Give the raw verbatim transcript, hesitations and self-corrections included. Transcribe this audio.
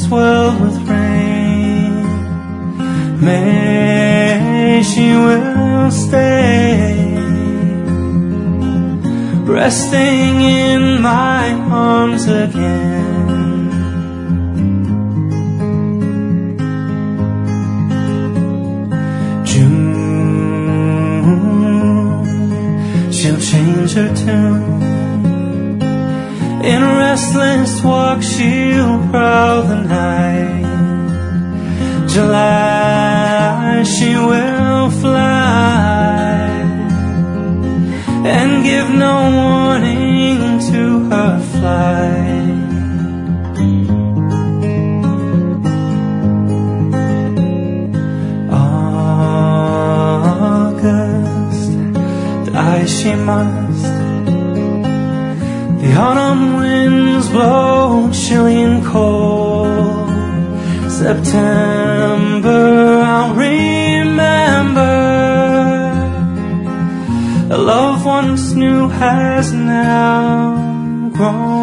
this world with rain. May she will stay, resting in my arms again. June, she'll change her tune. In a restless walk she'll prowl the night. July, she will fly and give no warning to her flight. August, die she must. The autumn winds blow chilly and cold. September, I'll remember. A love once new has now grown